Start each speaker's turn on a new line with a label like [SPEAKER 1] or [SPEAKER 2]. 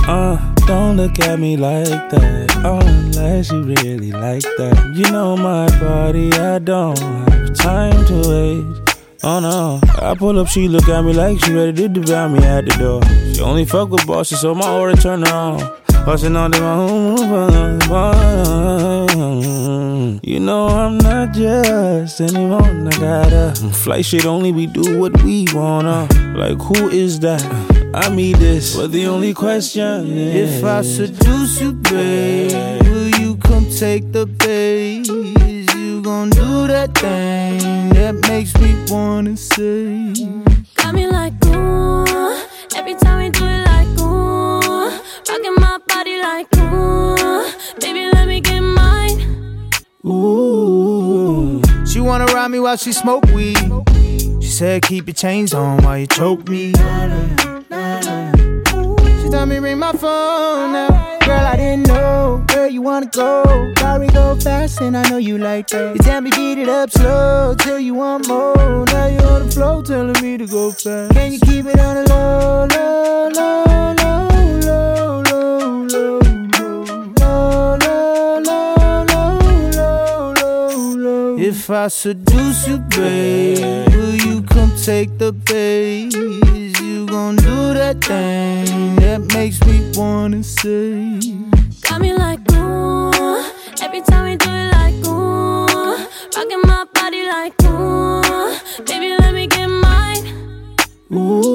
[SPEAKER 1] Don't look at me like that, unless you really like that. You know my body, I don't have time to waste. Oh no, I pull up, she look at me like she ready to devour me at the door. She only fuck with bosses, so my order turn her on. Hustling on them, you know I'm not just anyone. I gotta flight shit only, we do what we wanna. Like who is that? I mean this, but the only question is,
[SPEAKER 2] if I seduce you, babe, will you come take the bait? Is you gon' do that thing that makes me wanna say?
[SPEAKER 3] Got me like ooh, every time we do it like ooh, rocking my body like ooh, baby let me get mine.
[SPEAKER 2] Ooh, she wanna ride me while she smoke weed. She said keep your chains on while you choke me. She told me ring my phone now. Girl, I didn't know where you wanna go. Sorry, go fast and I know you like that. You tell me beat it up slow till you want more. Now you on the floor telling me to go fast. Can you keep it on the low, low, low, low, low, low, low, low, low, low, low, low, low. If I seduce you, babe, will you come take the bait? Is you gon' do that thing that makes me wanna say?
[SPEAKER 3] Got me like ooh, every time we do it like ooh, rocking my body like ooh, baby let me get mine.
[SPEAKER 2] Ooh.